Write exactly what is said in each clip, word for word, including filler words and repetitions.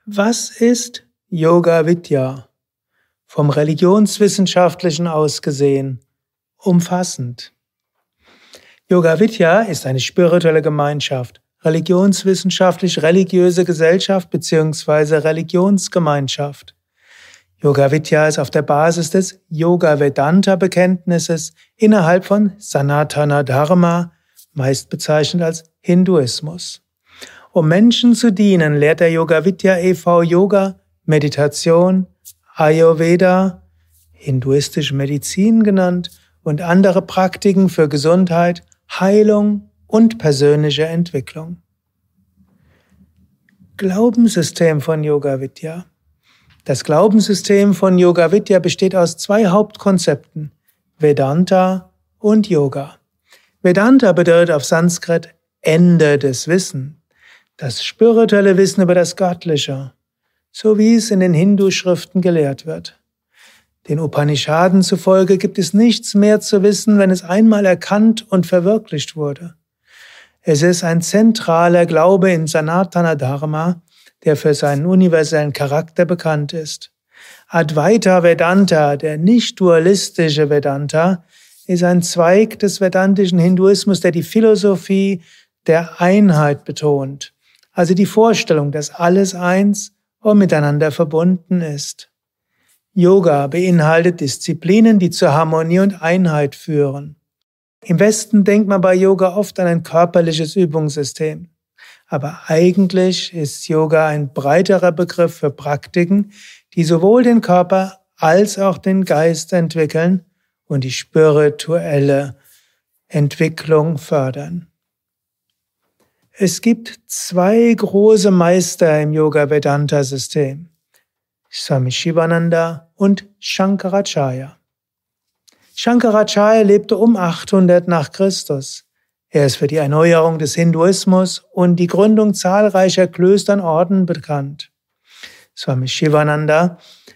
Was ist Yoga Vidya? Vom Religionswissenschaftlichen aus gesehen umfassend. Yoga Vidya ist eine spirituelle Gemeinschaft, religionswissenschaftlich religiöse Gesellschaft bzw. Religionsgemeinschaft. Yoga Vidya ist auf der Basis des Yoga Vedanta Bekenntnisses innerhalb von Sanatana Dharma, meist bezeichnet als Hinduismus. Um Menschen zu dienen, lehrt der Yoga Vidya e V Yoga, Meditation, Ayurveda, hinduistische Medizin genannt und andere Praktiken für Gesundheit, Heilung und persönliche Entwicklung. Glaubenssystem von Yoga Vidya. Das Glaubenssystem von Yoga Vidya besteht aus zwei Hauptkonzepten: Vedanta und Yoga. Vedanta bedeutet auf Sanskrit Ende des Wissens, das spirituelle Wissen über das Göttliche, so wie es in den Hindu-Schriften gelehrt wird. Den Upanishaden zufolge gibt es nichts mehr zu wissen, wenn es einmal erkannt und verwirklicht wurde. Es ist ein zentraler Glaube in Sanatana Dharma, der für seinen universellen Charakter bekannt ist. Advaita Vedanta, der nicht-dualistische Vedanta, ist ein Zweig des vedantischen Hinduismus, der die Philosophie der Einheit betont, also die Vorstellung, dass alles eins und miteinander verbunden ist. Yoga beinhaltet Disziplinen, die zur Harmonie und Einheit führen. Im Westen denkt man bei Yoga oft an ein körperliches Übungssystem. Aber eigentlich ist Yoga ein breiterer Begriff für Praktiken, die sowohl den Körper als auch den Geist entwickeln und die spirituelle Entwicklung fördern. Es gibt zwei große Meister im Yoga-Vedanta-System: Swami Shivananda und Shankaracharya. Shankaracharya lebte um achthundert nach Christus. Er ist für die Erneuerung des Hinduismus und die Gründung zahlreicher Klöster und Orden bekannt. Swami Shivananda,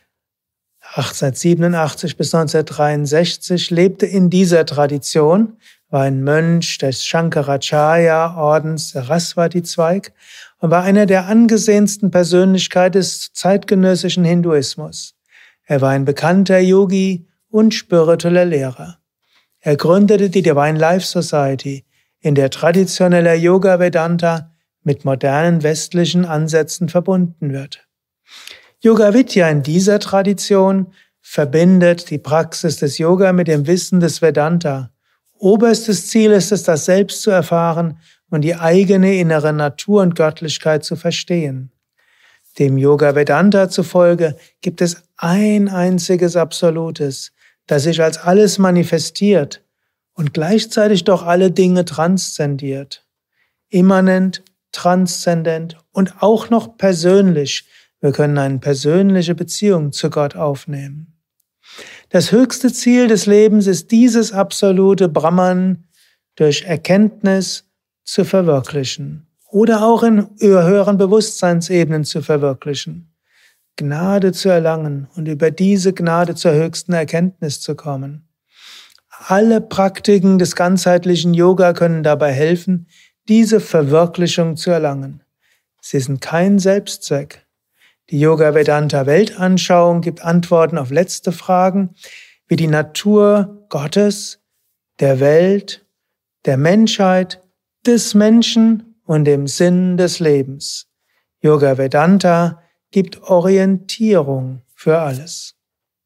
achtzehnhundertsiebenundachtzig bis neunzehnhundertdreiundsechzig, lebte in dieser Tradition, war ein Mönch des Shankaracharya-Ordens, Saraswati-Zweig, und war einer der angesehensten Persönlichkeiten des zeitgenössischen Hinduismus. Er war ein bekannter Yogi und spiritueller Lehrer. Er gründete die Divine Life Society, in der traditioneller Yoga Vedanta mit modernen westlichen Ansätzen verbunden wird. Yoga Vidya in dieser Tradition verbindet die Praxis des Yoga mit dem Wissen des Vedanta. Oberstes Ziel ist es, das Selbst zu erfahren und die eigene innere Natur und Göttlichkeit zu verstehen. Dem Yoga Vedanta zufolge gibt es ein einziges Absolutes, das sich als alles manifestiert und gleichzeitig doch alle Dinge transzendiert. Immanent, transzendent und auch noch persönlich. Wir können eine persönliche Beziehung zu Gott aufnehmen. Das höchste Ziel des Lebens ist, dieses absolute Brahman durch Erkenntnis zu verwirklichen oder auch in höheren Bewusstseinsebenen zu verwirklichen, Gnade zu erlangen und über diese Gnade zur höchsten Erkenntnis zu kommen. Alle Praktiken des ganzheitlichen Yoga können dabei helfen, diese Verwirklichung zu erlangen. Sie sind kein Selbstzweck. Die Yoga-Vedanta-Weltanschauung gibt Antworten auf letzte Fragen, wie die Natur Gottes, der Welt, der Menschheit, des Menschen und dem Sinn des Lebens. Yoga-Vedanta gibt Orientierung für alles.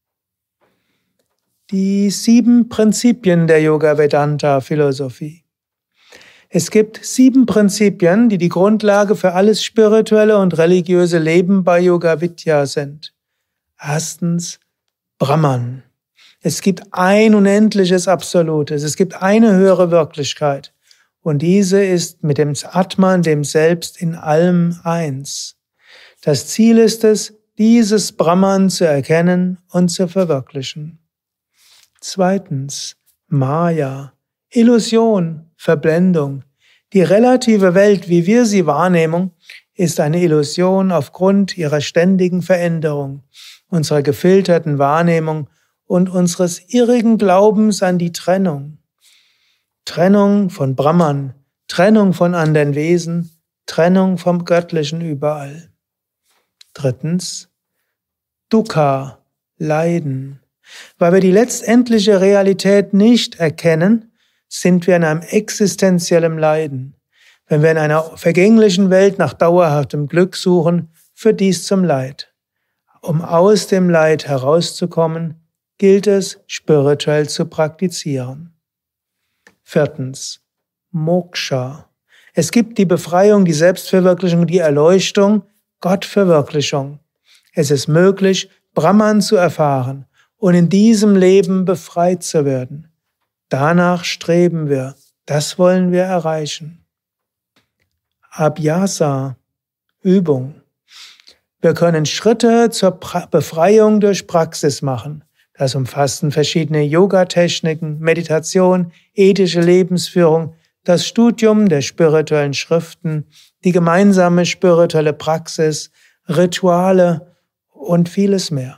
Die sieben Prinzipien der Yoga-Vedanta-Philosophie. Es gibt sieben Prinzipien, die die Grundlage für alles spirituelle und religiöse Leben bei Yoga Vidya sind. Erstens, Brahman. Es gibt ein unendliches Absolutes. Es gibt eine höhere Wirklichkeit. Und diese ist mit dem Atman, dem Selbst, in allem eins. Das Ziel ist es, dieses Brahman zu erkennen und zu verwirklichen. Zweitens, Maya. Illusion, Verblendung. Die relative Welt, wie wir sie wahrnehmen, ist eine Illusion aufgrund ihrer ständigen Veränderung, unserer gefilterten Wahrnehmung und unseres irrigen Glaubens an die Trennung. Trennung von Brahman, Trennung von anderen Wesen, Trennung vom Göttlichen überall. Drittens, Dukkha, Leiden. Weil wir die letztendliche Realität nicht erkennen, sind wir in einem existenziellen Leiden. Wenn wir in einer vergänglichen Welt nach dauerhaftem Glück suchen, führt dies zum Leid. Um aus dem Leid herauszukommen, gilt es, spirituell zu praktizieren. Viertens, Moksha. Es gibt die Befreiung, die Selbstverwirklichung, die Erleuchtung, Gottverwirklichung. Es ist möglich, Brahman zu erfahren und in diesem Leben befreit zu werden. Danach streben wir. Das wollen wir erreichen. Abhyasa, Übung. Wir können Schritte zur pra- Befreiung durch Praxis machen. Das umfassen verschiedene Yoga-Techniken, Meditation, ethische Lebensführung, das Studium der spirituellen Schriften, die gemeinsame spirituelle Praxis, Rituale und vieles mehr.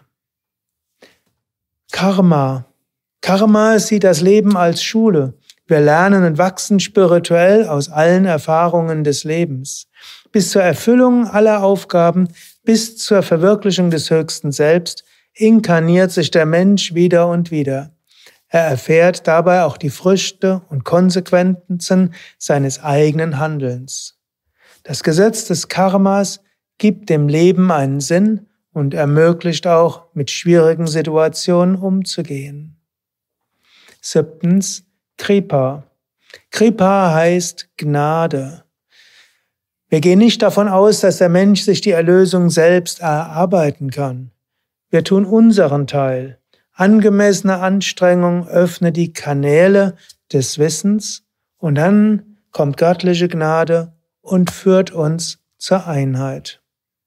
Karma. Karma sieht das Leben als Schule. Wir lernen und wachsen spirituell aus allen Erfahrungen des Lebens. Bis zur Erfüllung aller Aufgaben, bis zur Verwirklichung des höchsten Selbst, inkarniert sich der Mensch wieder und wieder. Er erfährt dabei auch die Früchte und Konsequenzen seines eigenen Handelns. Das Gesetz des Karmas gibt dem Leben einen Sinn und ermöglicht auch, mit schwierigen Situationen umzugehen. Siebtens, Kripa. Kripa heißt Gnade. Wir gehen nicht davon aus, dass der Mensch sich die Erlösung selbst erarbeiten kann. Wir tun unseren Teil. Angemessene Anstrengung öffnet die Kanäle des Wissens und dann kommt göttliche Gnade und führt uns zur Einheit.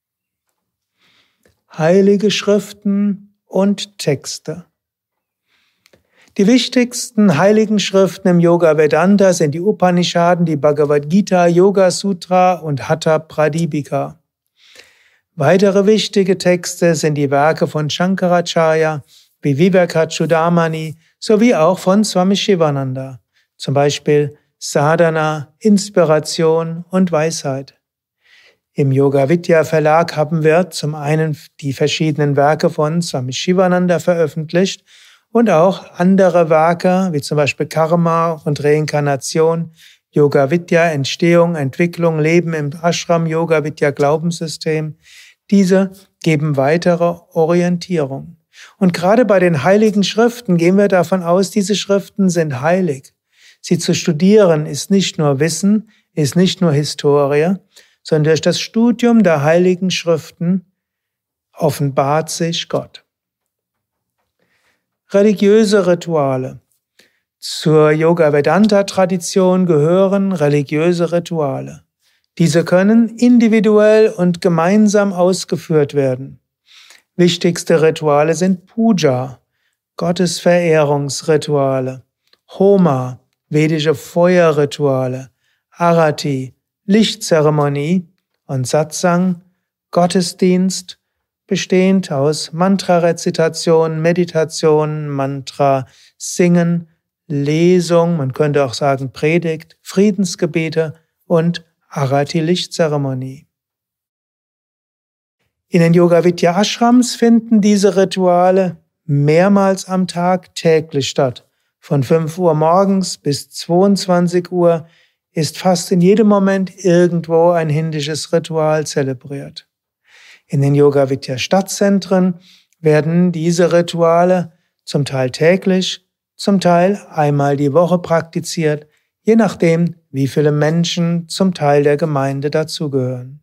Heilige Schriften und Texte. Die wichtigsten heiligen Schriften im Yoga Vedanta sind die Upanishaden, die Bhagavad Gita, Yoga Sutra und Hatha Pradipika. Weitere wichtige Texte sind die Werke von Shankaracharya, wie Vivekachudamani, sowie auch von Swami Shivananda, zum Beispiel Sadhana, Inspiration und Weisheit. Im Yoga Vidya Verlag haben wir zum einen die verschiedenen Werke von Swami Shivananda veröffentlicht und auch andere Werke, wie zum Beispiel Karma und Reinkarnation, Yoga Vidya, Entstehung, Entwicklung, Leben im Ashram, Yoga Vidya Glaubenssystem. Diese geben weitere Orientierung. Und gerade bei den heiligen Schriften gehen wir davon aus, diese Schriften sind heilig. Sie zu studieren ist nicht nur Wissen, ist nicht nur Historie, sondern durch das Studium der heiligen Schriften offenbart sich Gott. Religiöse Rituale. Zur Yoga-Vedanta-Tradition gehören religiöse Rituale. Diese können individuell und gemeinsam ausgeführt werden. Wichtigste Rituale sind Puja, Gottesverehrungsrituale, Homa, vedische Feuerrituale, Arati, Lichtzeremonie und Satsang, Gottesdienst, bestehend aus Mantra-Rezitation, Meditation, Mantra, Singen, Lesung, man könnte auch sagen Predigt, Friedensgebete und Arati-Lichtzeremonie. In den Yoga-Vidya-Ashrams finden diese Rituale mehrmals am Tag täglich statt. Von fünf Uhr morgens bis zweiundzwanzig Uhr ist fast in jedem Moment irgendwo ein indisches Ritual zelebriert. In den Yoga-Vidya-Stadtzentren werden diese Rituale zum Teil täglich, zum Teil einmal die Woche praktiziert, je nachdem, wie viele Menschen zum Teil der Gemeinde dazugehören.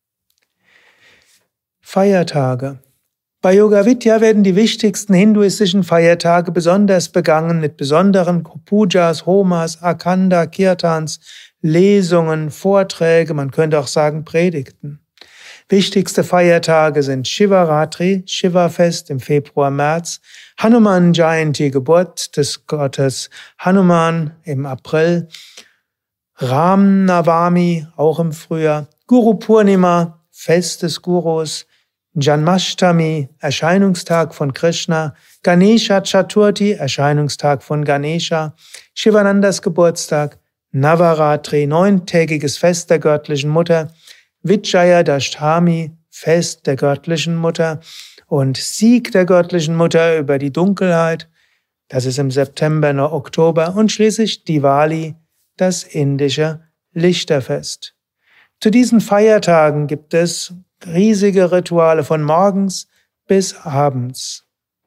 Feiertage. Bei Yoga Vidya werden die wichtigsten hinduistischen Feiertage besonders begangen mit besonderen Pujas, Homas, Akhanda, Kirtans, Lesungen, Vorträge, man könnte auch sagen Predigten. Wichtigste Feiertage sind Shivaratri, Shiva-Fest im Februar, März, Hanuman Jayanti, Geburt des Gottes Hanuman im April, Ram Navami, auch im Frühjahr, Guru Purnima, Fest des Gurus, Janmashtami, Erscheinungstag von Krishna, Ganesha Chaturthi, Erscheinungstag von Ganesha, Shivanandas Geburtstag, Navaratri, neuntägiges Fest der göttlichen Mutter, Vijayadashtami, Fest der göttlichen Mutter und Sieg der göttlichen Mutter über die Dunkelheit. Das ist im September, noch Oktober. Und schließlich Diwali, das indische Lichterfest. Zu diesen Feiertagen gibt es riesige Rituale von morgens bis abends.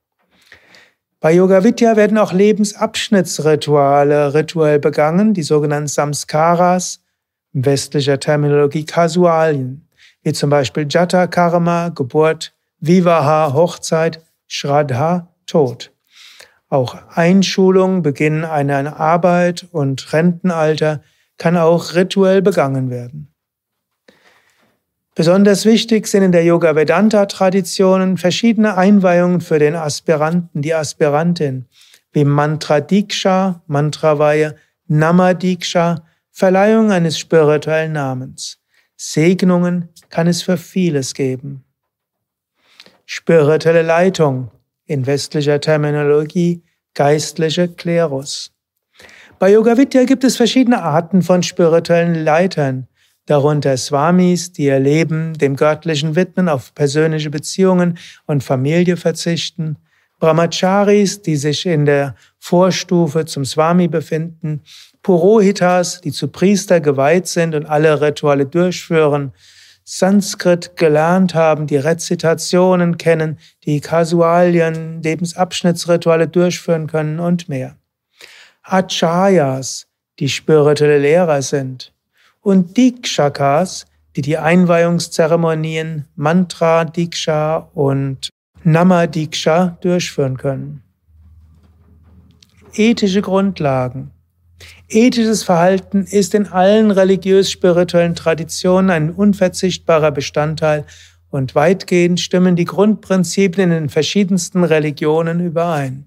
Bei Yoga Vidya werden auch Lebensabschnittsrituale rituell begangen, die sogenannten Samskaras, in westlicher Terminologie Kasualien, wie zum Beispiel Jata Karma, Geburt, Vivaha, Hochzeit, Shraddha, Tod. Auch Einschulung, Beginn einer Arbeit und Rentenalter kann auch rituell begangen werden. Besonders wichtig sind in der Yoga-Vedanta-Traditionen verschiedene Einweihungen für den Aspiranten, die Aspirantin, wie Mantra-Diksha, Mantraweihe, Nama-Diksha, Verleihung eines spirituellen Namens. Segnungen kann es für vieles geben. Spirituelle Leitung, in westlicher Terminologie geistliche Klerus. Bei Yoga Vidya gibt es verschiedene Arten von spirituellen Leitern, darunter Swamis, die ihr Leben dem Göttlichen widmen, auf persönliche Beziehungen und Familie verzichten, Brahmacharis, die sich in der Vorstufe zum Swami befinden, Purohitas, die zu Priester geweiht sind und alle Rituale durchführen, Sanskrit gelernt haben, die Rezitationen kennen, die Kasualien, Lebensabschnittsrituale durchführen können und mehr. Acharyas, die spirituelle Lehrer sind. Und Dikshakas, die die Einweihungszeremonien Mantra Diksha und Nama Diksha durchführen können. Ethische Grundlagen. Ethisches Verhalten ist in allen religiös-spirituellen Traditionen ein unverzichtbarer Bestandteil und weitgehend stimmen die Grundprinzipien in den verschiedensten Religionen überein.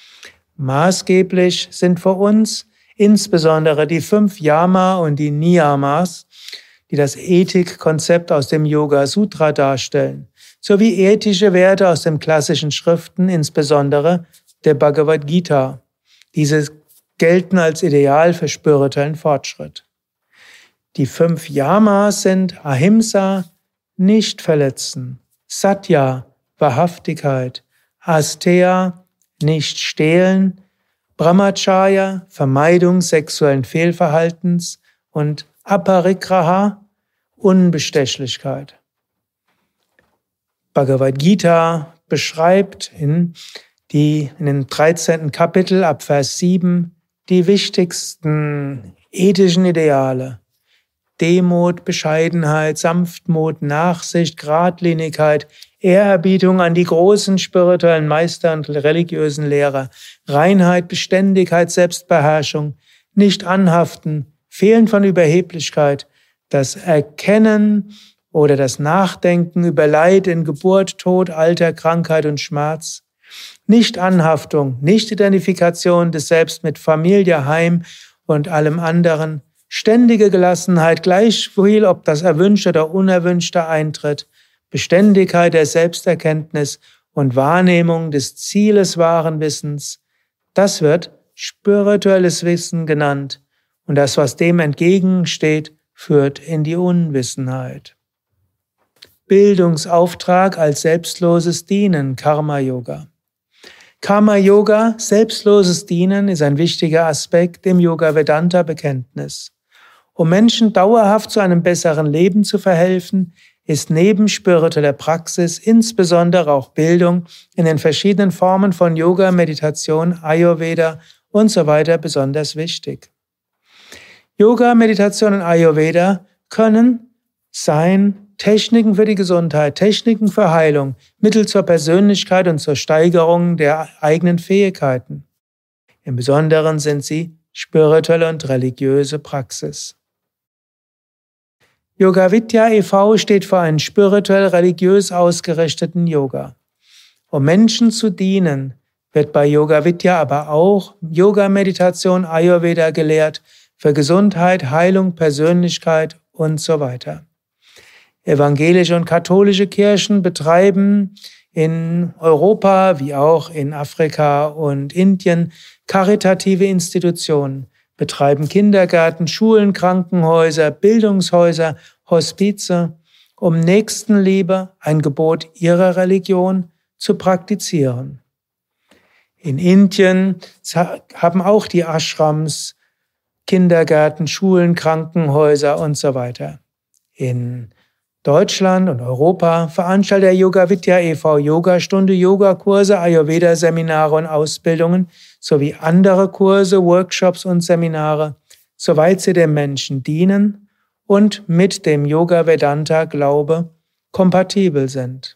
Maßgeblich sind für uns insbesondere die fünf Yama und die Niyamas, die das Ethikkonzept aus dem Yoga Sutra darstellen, sowie ethische Werte aus den klassischen Schriften, insbesondere der Bhagavad Gita. Diese gelten als Ideal für spirituellen Fortschritt. Die fünf Yamas sind Ahimsa, nicht verletzen, Satya, Wahrhaftigkeit, Asteya, nicht stehlen, Brahmacharya, Vermeidung sexuellen Fehlverhaltens und Aparigraha, Unbestechlichkeit. Bhagavad Gita beschreibt in, die, in den dreizehnten Kapitel ab Vers sieben die wichtigsten ethischen Ideale. Demut, Bescheidenheit, Sanftmut, Nachsicht, Geradlinigkeit, Ehrerbietung an die großen spirituellen Meister und religiösen Lehrer, Reinheit, Beständigkeit, Selbstbeherrschung, nicht anhaften, Fehlen von Überheblichkeit, das Erkennen oder das Nachdenken über Leid in Geburt, Tod, Alter, Krankheit und Schmerz, Nicht-Anhaftung, Nicht-Identifikation des Selbst mit Familie, Heim und allem anderen, ständige Gelassenheit, gleichviel ob das Erwünschte oder Unerwünschte eintritt, Beständigkeit der Selbsterkenntnis und Wahrnehmung des Zieles wahren Wissens, das wird spirituelles Wissen genannt. Und das, was dem entgegensteht, führt in die Unwissenheit. Bildungsauftrag als selbstloses Dienen, Karma-Yoga. Karma-Yoga, selbstloses Dienen, ist ein wichtiger Aspekt im Yoga-Vedanta-Bekenntnis. Um Menschen dauerhaft zu einem besseren Leben zu verhelfen, ist neben spiritueller Praxis insbesondere auch Bildung in den verschiedenen Formen von Yoga, Meditation, Ayurveda und so weiter besonders wichtig. Yoga, Meditation und Ayurveda können sein Techniken für die Gesundheit, Techniken für Heilung, Mittel zur Persönlichkeit und zur Steigerung der eigenen Fähigkeiten. Im Besonderen sind sie spirituelle und religiöse Praxis. Yoga Vidya e V steht für einen spirituell-religiös ausgerichteten Yoga. Um Menschen zu dienen, wird bei Yoga Vidya aber auch Yoga, Meditation, Ayurveda gelehrt für Gesundheit, Heilung, Persönlichkeit und so weiter. Evangelische und katholische Kirchen betreiben in Europa wie auch in Afrika und Indien karitative Institutionen, betreiben Kindergärten, Schulen, Krankenhäuser, Bildungshäuser, Hospize um Nächstenliebe, ein Gebot ihrer Religion, zu praktizieren. In Indien haben auch die Ashrams Kindergärten, Schulen, Krankenhäuser und so weiter. In Deutschland und Europa veranstaltet der Yoga Vidya e V Yogastunde, Yogakurse, Ayurveda-Seminare und Ausbildungen sowie andere Kurse, Workshops und Seminare, soweit sie dem Menschen dienen und mit dem Yoga-Vedanta-Glaube kompatibel sind.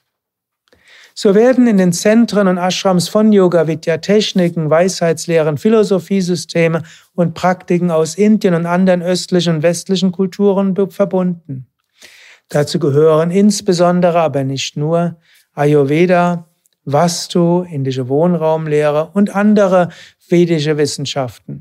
So werden in den Zentren und Ashrams von Yoga Vidya Techniken, Weisheitslehren, Philosophiesysteme und Praktiken aus Indien und anderen östlichen und westlichen Kulturen verbunden. Dazu gehören insbesondere, aber nicht nur, Ayurveda, Vastu, indische Wohnraumlehre und andere vedische Wissenschaften.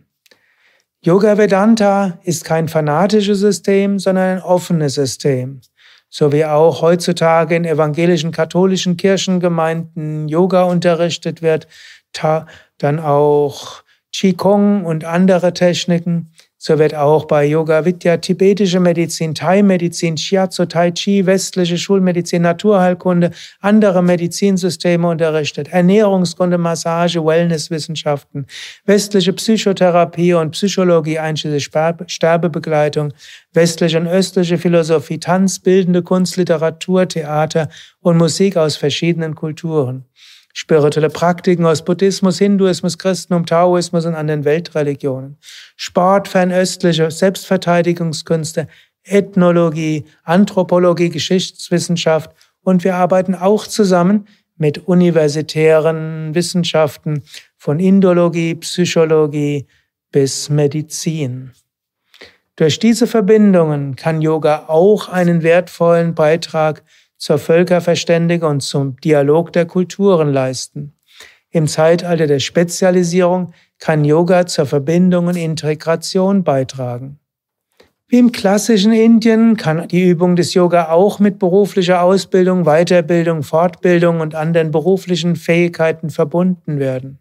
Yoga Vedanta ist kein fanatisches System, sondern ein offenes System. So wie auch heutzutage in evangelischen katholischen Kirchengemeinden Yoga unterrichtet wird, dann auch Qigong und andere Techniken, so wird auch bei Yoga Vidya tibetische Medizin, Thai-Medizin, Shiatsu, Tai Chi, westliche Schulmedizin, Naturheilkunde, andere Medizinsysteme unterrichtet, Ernährungskunde, Massage, Wellnesswissenschaften, westliche Psychotherapie und Psychologie, einschließlich Sterbebegleitung, westliche und östliche Philosophie, Tanz, bildende Kunst, Literatur, Theater und Musik aus verschiedenen Kulturen. Spirituelle Praktiken aus Buddhismus, Hinduismus, Christentum, Taoismus und anderen Weltreligionen. Sport, fernöstliche Selbstverteidigungskünste, Ethnologie, Anthropologie, Geschichtswissenschaft und wir arbeiten auch zusammen mit universitären Wissenschaften von Indologie, Psychologie bis Medizin. Durch diese Verbindungen kann Yoga auch einen wertvollen Beitrag zur Völkerverständigung und zum Dialog der Kulturen leisten. Im Zeitalter der Spezialisierung kann Yoga zur Verbindung und Integration beitragen. Wie im klassischen Indien kann die Übung des Yoga auch mit beruflicher Ausbildung, Weiterbildung, Fortbildung und anderen beruflichen Fähigkeiten verbunden werden.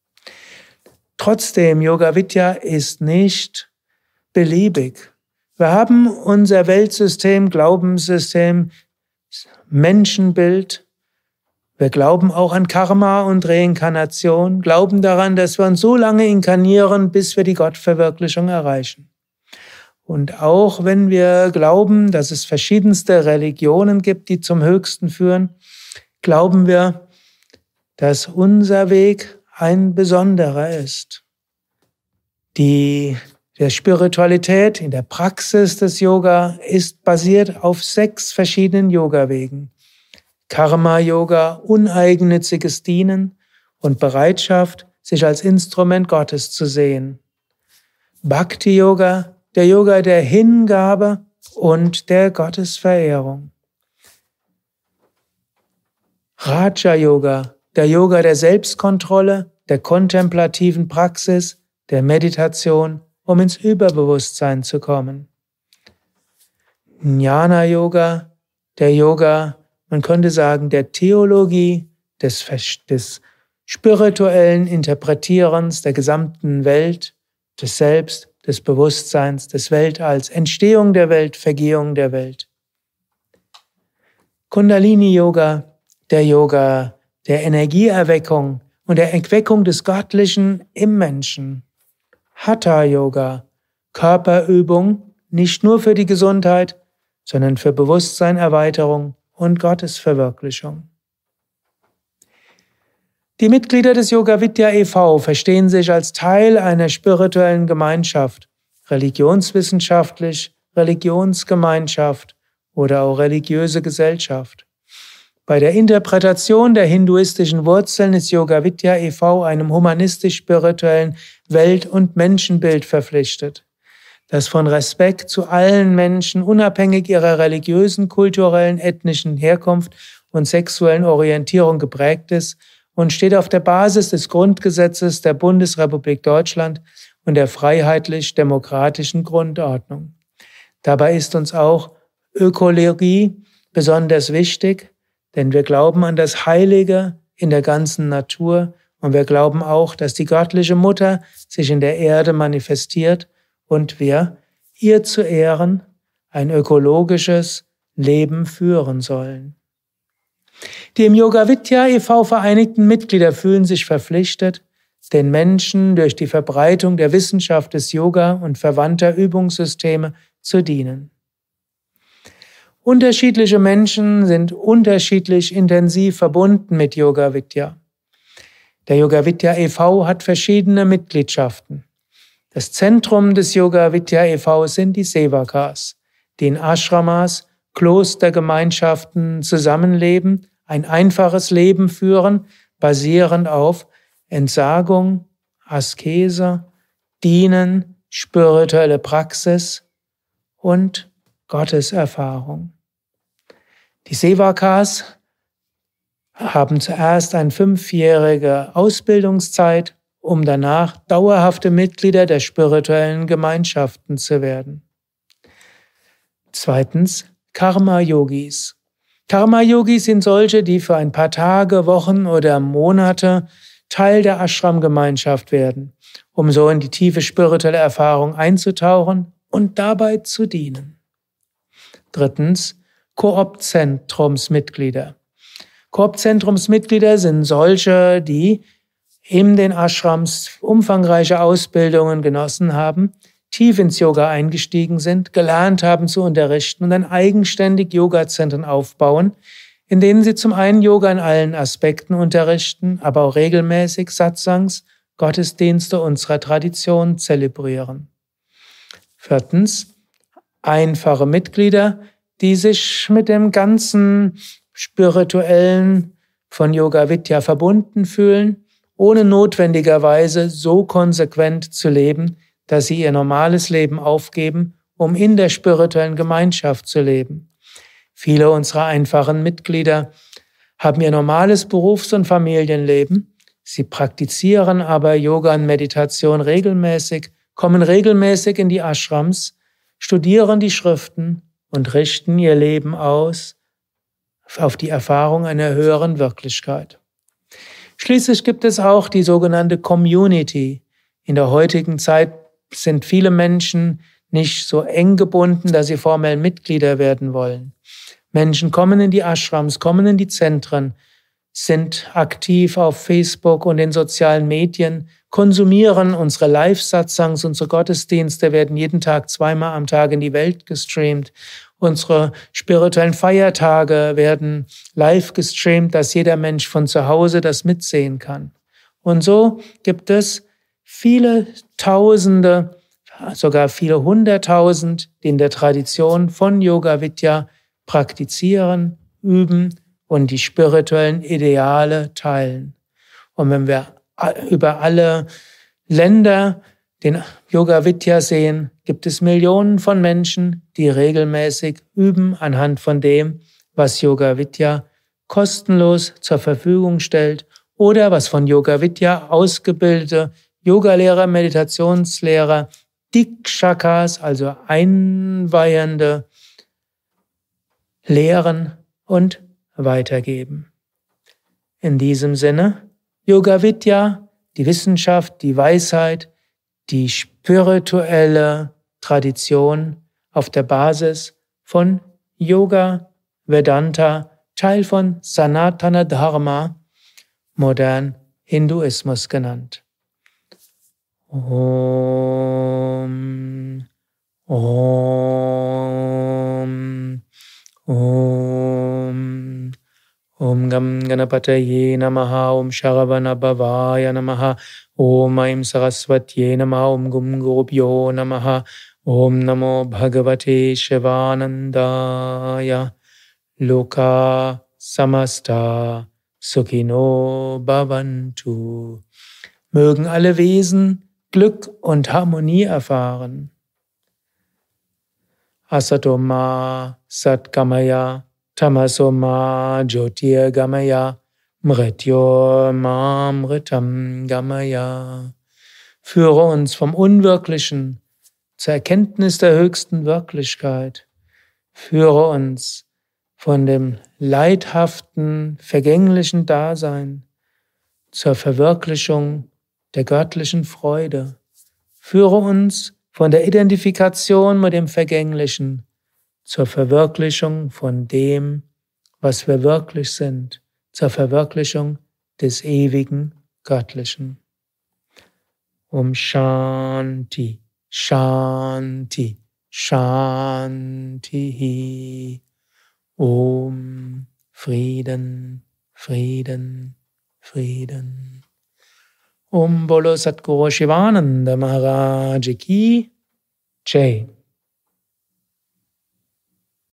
Trotzdem, Yoga Vidya ist nicht beliebig. Wir haben unser Weltsystem, Glaubenssystem, Menschenbild. Wir glauben auch an Karma und Reinkarnation, glauben daran, dass wir uns so lange inkarnieren, bis wir die Gottverwirklichung erreichen. Und auch wenn wir glauben, dass es verschiedenste Religionen gibt, die zum Höchsten führen, glauben wir, dass unser Weg ein besonderer ist. Die Der Spiritualität in der Praxis des Yoga ist basiert auf sechs verschiedenen Yoga-Wegen. Karma-Yoga, uneigennütziges Dienen und Bereitschaft, sich als Instrument Gottes zu sehen. Bhakti-Yoga, der Yoga der Hingabe und der Gottesverehrung. Raja-Yoga, der Yoga der Selbstkontrolle, der kontemplativen Praxis, der Meditation, um ins Überbewusstsein zu kommen. Jnana-Yoga, der Yoga, man könnte sagen, der Theologie, des, des spirituellen Interpretierens der gesamten Welt, des Selbst, des Bewusstseins, des Weltalls, Entstehung der Welt, Vergehung der Welt. Kundalini-Yoga, der Yoga der Energieerweckung und der Erweckung des Göttlichen im Menschen. Hatha-Yoga, Körperübung, nicht nur für die Gesundheit, sondern für Bewusstseinerweiterung und Gottesverwirklichung. Die Mitglieder des Yoga Vidya e V verstehen sich als Teil einer spirituellen Gemeinschaft, religionswissenschaftlich, Religionsgemeinschaft oder auch religiöse Gesellschaft. Bei der Interpretation der hinduistischen Wurzeln ist Yoga Vidya e V einem humanistisch-spirituellen Welt- und Menschenbild verpflichtet, das von Respekt zu allen Menschen unabhängig ihrer religiösen, kulturellen, ethnischen Herkunft und sexuellen Orientierung geprägt ist und steht auf der Basis des Grundgesetzes der Bundesrepublik Deutschland und der freiheitlich-demokratischen Grundordnung. Dabei ist uns auch Ökologie besonders wichtig, denn wir glauben an das Heilige in der ganzen Natur und wir glauben auch, dass die göttliche Mutter sich in der Erde manifestiert und wir ihr zu Ehren ein ökologisches Leben führen sollen. Die im Yoga Vidya e V vereinigten Mitglieder fühlen sich verpflichtet, den Menschen durch die Verbreitung der Wissenschaft des Yoga und verwandter Übungssysteme zu dienen. Unterschiedliche Menschen sind unterschiedlich intensiv verbunden mit Yoga Vidya. Der Yoga Vidya e V hat verschiedene Mitgliedschaften. Das Zentrum des Yoga Vidya e V sind die Sevakas, die in Ashramas, Klostergemeinschaften zusammenleben, ein einfaches Leben führen, basierend auf Entsagung, Askese, Dienen, spirituelle Praxis und Gotteserfahrung. Die Sevakas haben zuerst eine fünfjährige Ausbildungszeit, um danach dauerhafte Mitglieder der spirituellen Gemeinschaften zu werden. Zweitens, Karma-Yogis. Karma-Yogis sind solche, die für ein paar Tage, Wochen oder Monate Teil der Ashram-Gemeinschaft werden, um so in die tiefe spirituelle Erfahrung einzutauchen und dabei zu dienen. Drittens, Koop-Zentrumsmitglieder. Koop-Zentrumsmitglieder sind solche, die in den Ashrams umfangreiche Ausbildungen genossen haben, tief ins Yoga eingestiegen sind, gelernt haben zu unterrichten und dann eigenständig Yogazentren aufbauen, in denen sie zum einen Yoga in allen Aspekten unterrichten, aber auch regelmäßig Satsangs, Gottesdienste unserer Tradition zelebrieren. Viertens, einfache Mitglieder, die sich mit dem ganzen Spirituellen von Yoga Vidya verbunden fühlen, ohne notwendigerweise so konsequent zu leben, dass sie ihr normales Leben aufgeben, um in der spirituellen Gemeinschaft zu leben. Viele unserer einfachen Mitglieder haben ihr normales Berufs- und Familienleben. Sie praktizieren aber Yoga und Meditation regelmäßig, kommen regelmäßig in die Ashrams, studieren die Schriften und richten ihr Leben aus auf die Erfahrung einer höheren Wirklichkeit. Schließlich gibt es auch die sogenannte Community. In der heutigen Zeit sind viele Menschen nicht so eng gebunden, dass sie formell Mitglieder werden wollen. Menschen kommen in die Ashrams, kommen in die Zentren, sind aktiv auf Facebook und den sozialen Medien, konsumieren unsere Live-Satsangs, unsere Gottesdienste werden jeden Tag zweimal am Tag in die Welt gestreamt. Unsere spirituellen Feiertage werden live gestreamt, dass jeder Mensch von zu Hause das mitsehen kann. Und so gibt es viele Tausende, sogar viele Hunderttausend, die in der Tradition von Yoga Vidya praktizieren, üben und die spirituellen Ideale teilen. Und wenn wir über alle Länder den Yoga Vidya sehen, gibt es Millionen von Menschen, die regelmäßig üben anhand von dem, was Yoga Vidya kostenlos zur Verfügung stellt oder was von Yoga Vidya ausgebildete Yogalehrer, Meditationslehrer, Dikshakas, also Einweihende, lehren und weitergeben. In diesem Sinne, Yoga Vidya, die Wissenschaft, die Weisheit, die spirituelle Tradition auf der Basis von Yoga, Vedanta, Teil von Sanatana Dharma, modern Hinduismus genannt. Om, Om, Om, Om Gam Ganapataye Namaha, Om Sharavana Bhavaya Namaha, Om Aim Saraswatye Namaha, Om Gum Gurubhyo Namaha, Om Namo Bhagavate Shivanandaya, Loka Samasta Sukhino Bhavantu. Mögen alle Wesen Glück und Harmonie erfahren. Asatoma Satgamaya, Tamasoma Jyotirgamaya, Mrityorma Mritam Gamaya. Führe uns vom Unwirklichen zur Erkenntnis der höchsten Wirklichkeit. Führe uns von dem leidhaften, vergänglichen Dasein zur Verwirklichung der göttlichen Freude. Führe uns von der Identifikation mit dem Vergänglichen zur Verwirklichung von dem, was wir wirklich sind, zur Verwirklichung des ewigen Göttlichen. Om Shanti, Shanti, Shanti. Om Frieden, Frieden, Frieden. Om Bolo Satguru Shivananda Maharaj Ki Jai.